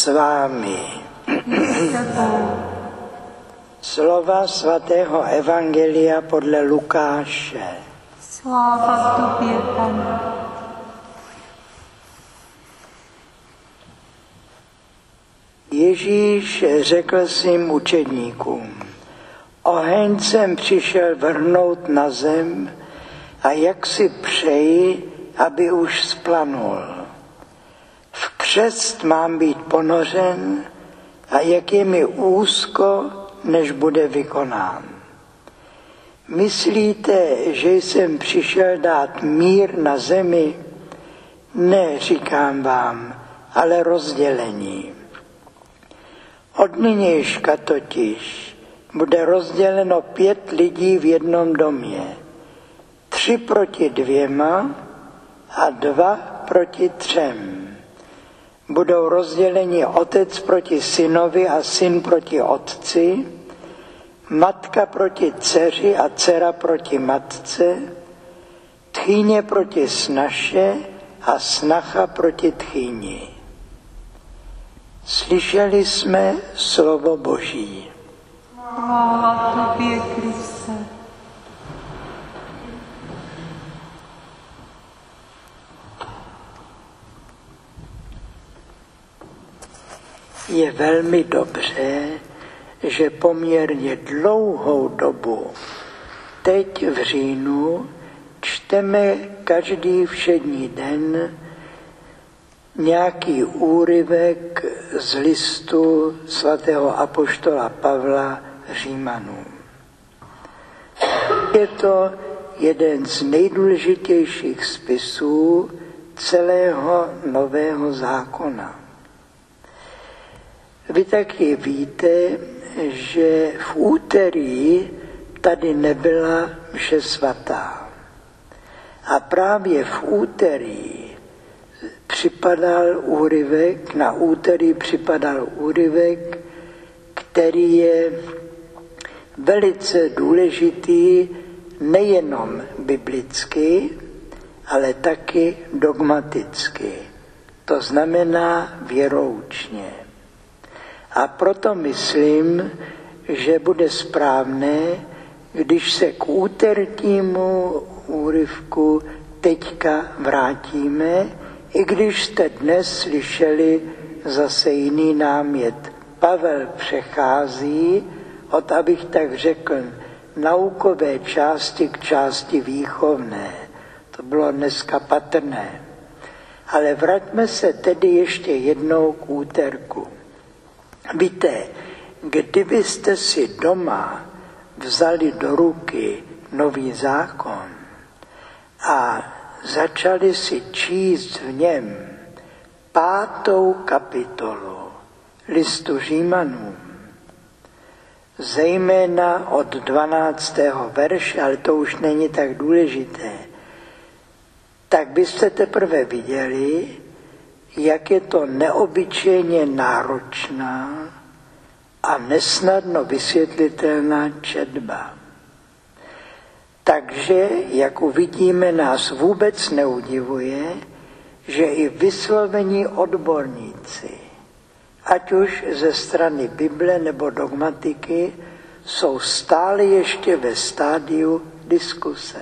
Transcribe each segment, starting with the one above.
s vámi. Slova svatého Evangelia podle Lukáše. Sláva tobě, Pane. Ježíš řekl svým učedníkům: oheň jsem přišel vrhnout na zem a jak si přeji, aby už splanul. V křest mám být ponořen a jak je mi úzko, než bude vykonán. Myslíte, že jsem přišel dát mír na zemi? Ne, říkám vám, ale rozdělení. Od nynějška totiž bude rozděleno 5 lidí v jednom domě. 3 proti 2 a 2 proti 3. Budou rozděleni otec proti synovi a syn proti otci, matka proti dceři a dcera proti matce, tchýně proti snaše a snacha proti tchýni. Slyšeli jsme slovo Boží. Chvála tobě, Kriste. Je velmi dobře, že poměrně dlouhou dobu, teď v říjnu, čteme každý všední den nějaký úryvek z listu svatého apoštola Pavla Římanům. Je to jeden z nejdůležitějších spisů celého Nového zákona. Vy taky víte, že v úterý tady nebyla mše svatá. A právě v úterý na úterý připadal úryvek, který je velice důležitý nejenom biblicky, ale taky dogmaticky. To znamená věroučně. A proto myslím, že bude správné, když se k úternímu úryvku teďka vrátíme, i když jste dnes slyšeli zase jiný námět. Pavel přechází od, abych tak řekl, naukové části k části výchovné. To bylo dneska patrné. Ale vraťme se tedy ještě jednou k úterku. Víte, kdybyste si doma vzali do ruky Nový zákon a začali si číst v něm 5. kapitolu listu Římanům, zejména od 12. verše, ale to už není tak důležité, tak byste teprve viděli, jak je to neobyčejně náročná a nesnadno vysvětlitelná četba. Takže, jak uvidíme, nás vůbec neudivuje, že i vyslovení odborníci, ať už ze strany Bible nebo dogmatiky, jsou stále ještě ve stádiu diskuse.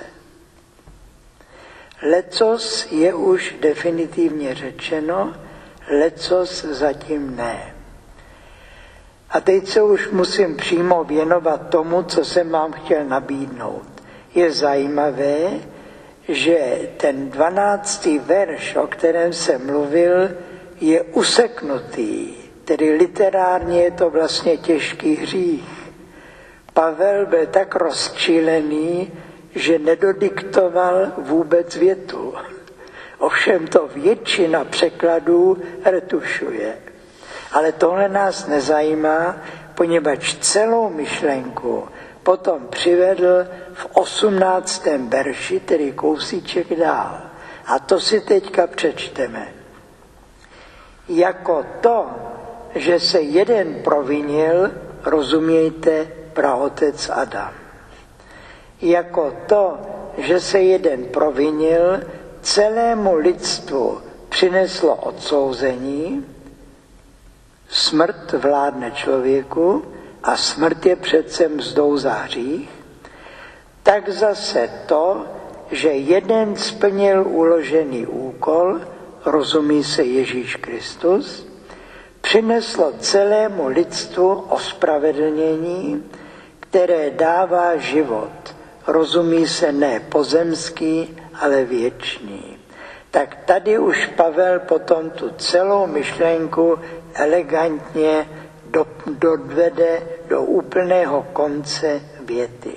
Lecos je už definitivně řečeno, lecos zatím ne. A teď se už musím přímo věnovat tomu, co jsem vám chtěl nabídnout. Je zajímavé, že ten 12. verš, o kterém jsem mluvil, je useknutý, tedy literárně je to vlastně těžký hřích. Pavel byl tak rozčilený, že nedodiktoval vůbec větu. Ovšem to většina překladů retušuje. Ale tohle nás nezajímá, poněvadž celou myšlenku potom přivedl v 18. verši, tedy kousíček dál. A to si teďka přečteme. Jako to, že se jeden provinil, rozumějte, praotec Adam. Jako to, že se jeden provinil, celému lidstvu přineslo odsouzení, Smrt vládne člověku a smrt je přece mzdou za hřích, tak zase to, že jeden splnil uložený úkol, rozumí se Ježíš Kristus, přineslo celému lidstvu ospravedlnění, které dává život, rozumí se ne pozemský, ale věčný. Tak tady už Pavel potom tu celou myšlenku elegantně dovede do úplného konce věty.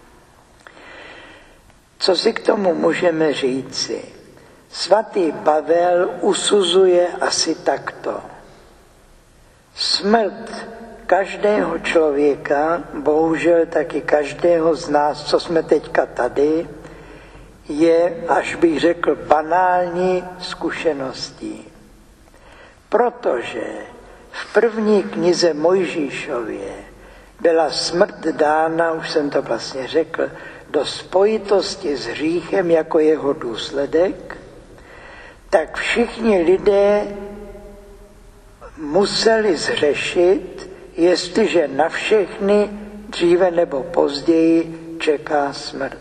Co si k tomu můžeme říci? Svatý Pavel usuzuje asi takto. Smrt každého člověka, bohužel taky každého z nás, co jsme teďka tady, je, až bych řekl, banální zkušeností. Protože v první knize Mojžíšově byla smrt dána, už jsem to vlastně řekl, do spojitosti s hříchem jako jeho důsledek, tak všichni lidé museli zřešit, jestliže na všechny dříve nebo později čeká smrt.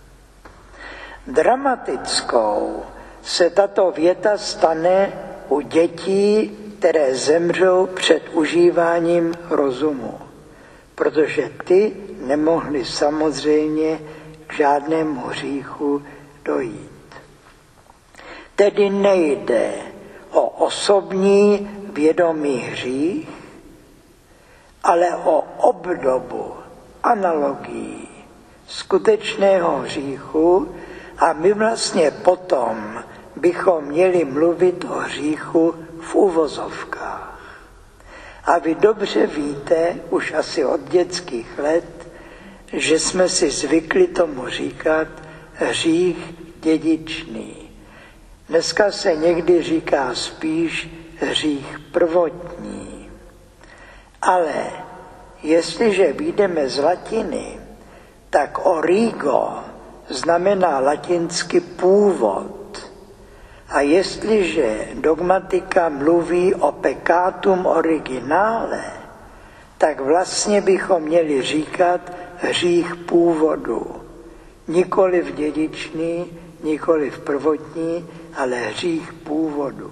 Dramatickou se tato věta stane u dětí, které zemřou před užíváním rozumu, protože ty nemohly samozřejmě k žádnému hříchu dojít. Tedy nejde o osobní vědomý hřích, ale o obdobu, analogii skutečného hříchu, a my vlastně potom bychom měli mluvit o hříchu v uvozovkách. A vy dobře víte, už asi od dětských let, že jsme si zvykli tomu říkat hřích dědičný. Dneska se někdy říká spíš hřích prvotní. Ale jestliže vyjdeme z latiny, tak origo znamená latinsky původ. A jestliže dogmatika mluví o peccatum originale, tak vlastně bychom měli říkat hřích původu. Nikoliv dědičný, nikoliv prvotní, ale hřích původu.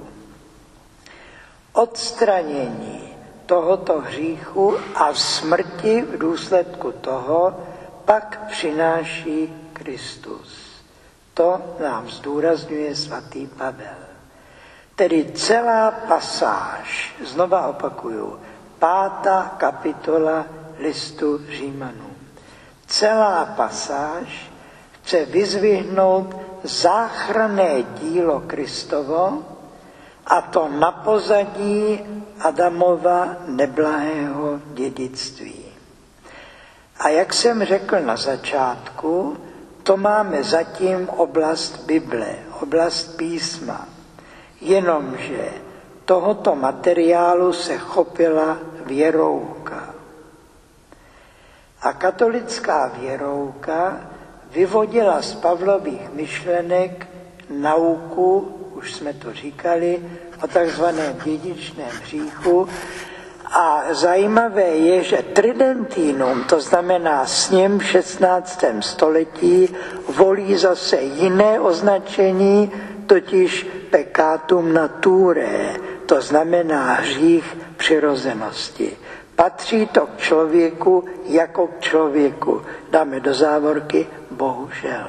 Odstranění tohoto hříchu a smrti v důsledku toho pak přináší Kristus. To nám zdůrazňuje svatý Pavel. Tedy celá pasáž, znova opakuju, 5. kapitola listu Římanům. Celá pasáž chce vyzvihnout záchranné dílo Kristovo, a to na pozadí Adamova neblahého dědictví. A jak jsem řekl na začátku, to máme zatím oblast Bible, oblast písma. Jenomže tohoto materiálu se chopila věrouka. A katolická věrouka vyvodila z Pavlových myšlenek nauku, už jsme to říkali, o takzvaném dědičném hříchu. A zajímavé je, že Tridentinum, to znamená sněm v 16. století, volí zase jiné označení, totiž peccatum naturae, to znamená hřích přirozenosti. Patří to k člověku jako k člověku. Dáme do závorky, bohužel.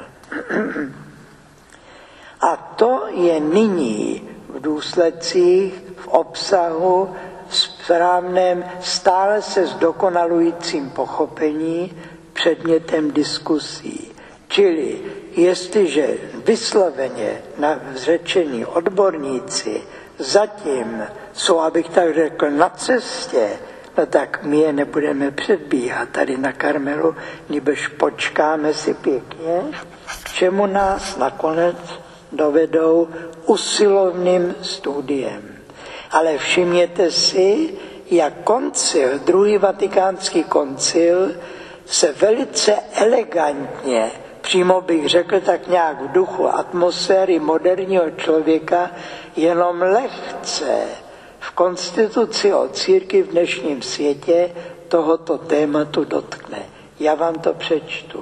A to je nyní v důsledcích, v obsahu, správném, stále se zdokonalujícím pochopení předmětem diskusí. Čili jestliže vysloveně na řečení odborníci zatím jsou, abych tak řekl, na cestě, no tak my je nebudeme předbíhat tady na Karmelu, nebož počkáme si pěkně, k čemu nás nakonec dovedou usilovným studiem. Ale všimněte si, jak koncil, druhý vatikánský koncil, se velice elegantně, přímo bych řekl tak nějak v duchu atmosféry moderního člověka, jenom lehce v konstituci o církvi v dnešním světě tohoto tématu dotkne. Já vám to přečtu.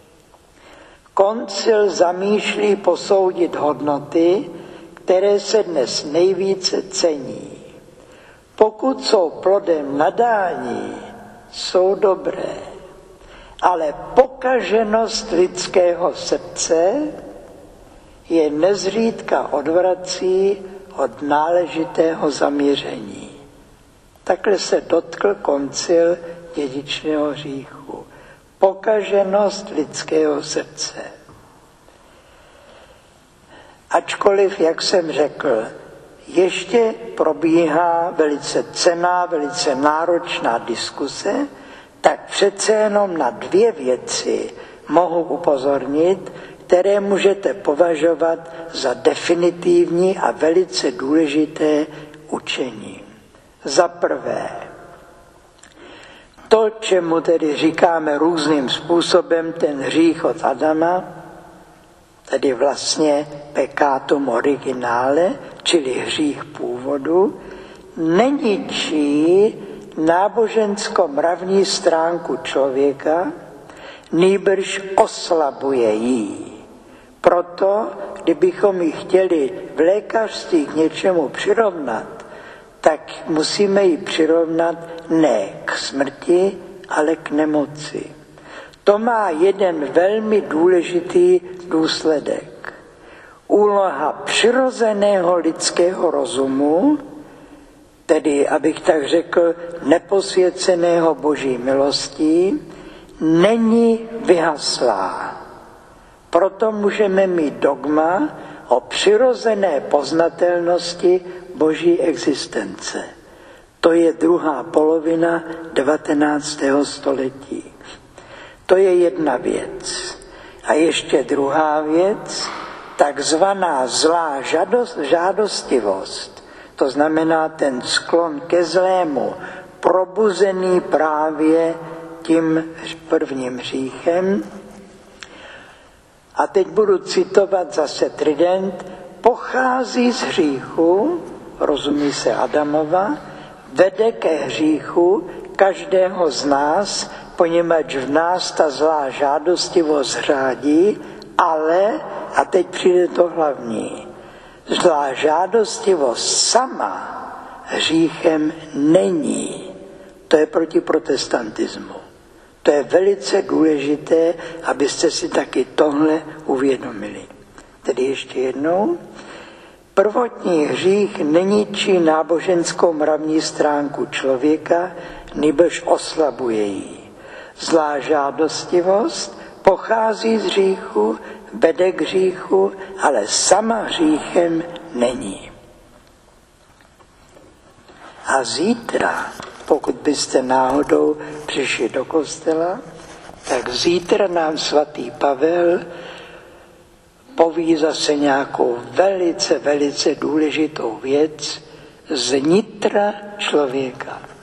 Koncil zamýšlí posoudit hodnoty, které se dnes nejvíce cení. Pokud jsou plodem nadání, jsou dobré, ale pokaženost lidského srdce je nezřídka odvrací od náležitého zaměření. Takhle se dotkl koncil dědičného hříchu. Pokaženost lidského srdce. Ačkoliv, jak jsem řekl, ještě probíhá velice cenná, velice náročná diskuse, tak přece jenom na 2 věci mohu upozornit, které můžete považovat za definitivní a velice důležité učení. Za prvé, to, čemu tedy říkáme různým způsobem ten hřích od Adama, tedy vlastně peccatum originale, čili hřích původu, neničí nábožensko-mravní stránku člověka, nýbrž oslabuje ji. Proto, kdybychom ji chtěli v lékařství k něčemu přirovnat, tak musíme ji přirovnat ne k smrti, ale k nemoci. To má jeden velmi důležitý důsledek. Úloha přirozeného lidského rozumu, tedy, abych tak řekl, neposvěceného Boží milostí, není vyhaslá. Proto můžeme mít dogma o přirozené poznatelnosti Boží existence. To je druhá polovina 19. století. To je jedna věc. A ještě druhá věc, takzvaná zlá žádostivost, to znamená ten sklon ke zlému, probuzený právě tím prvním hříchem. A teď budu citovat zase Trident, pochází z hříchu, rozumí se Adamova, vede ke hříchu každého z nás, poněvadž v nás ta zlá žádostivost řádí, ale, a teď přijde to hlavní, zlá žádostivost sama hříchem není. To je proti protestantismu. To je velice důležité, abyste si taky tohle uvědomili. Tedy ještě jednou, prvotní hřích neničí náboženskou mravní stránku člověka, nýbrž oslabuje ji. Zlá žádostivost pochází z hříchu, vede k hříchu, ale sama hříchem není. A zítra, pokud byste náhodou přišli do kostela, tak zítra nám svatý Pavel poví zase nějakou velice, velice důležitou věc z nitra člověka.